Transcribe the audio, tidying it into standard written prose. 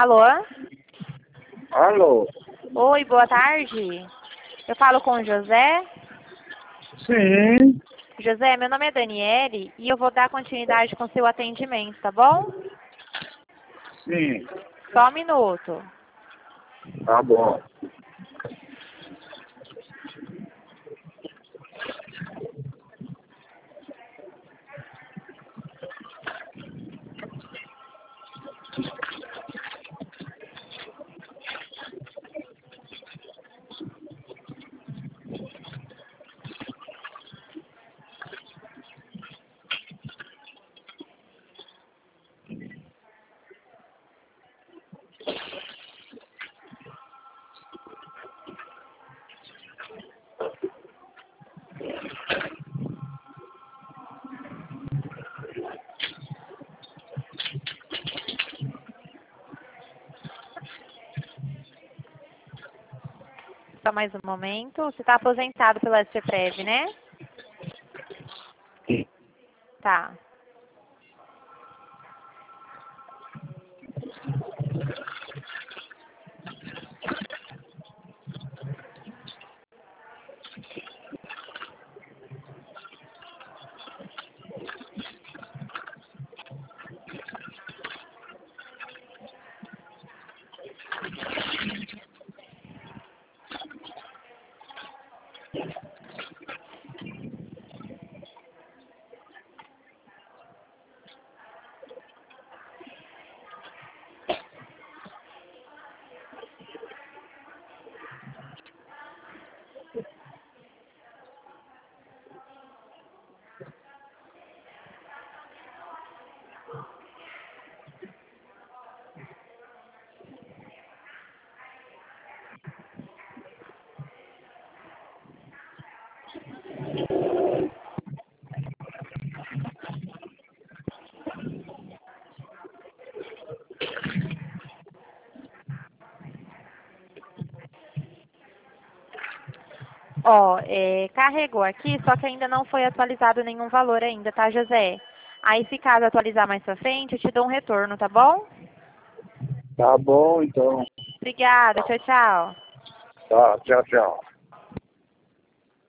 Alô? Alô? Oi, boa tarde. Eu falo com o José. Sim, José, meu nome é Daniele e eu vou dar continuidade com o seu atendimento, tá bom? sim, Só um minuto. tá bom. Só mais um momento. Você está aposentado pela SCPREV, né? Tá. Ó, carregou aqui, só que ainda não foi atualizado nenhum valor ainda, tá, José? Aí, se caso atualizar mais pra frente, eu te dou um retorno, tá bom? Tá bom, então. Obrigada, tchau, tchau. Tá, tchau, tchau.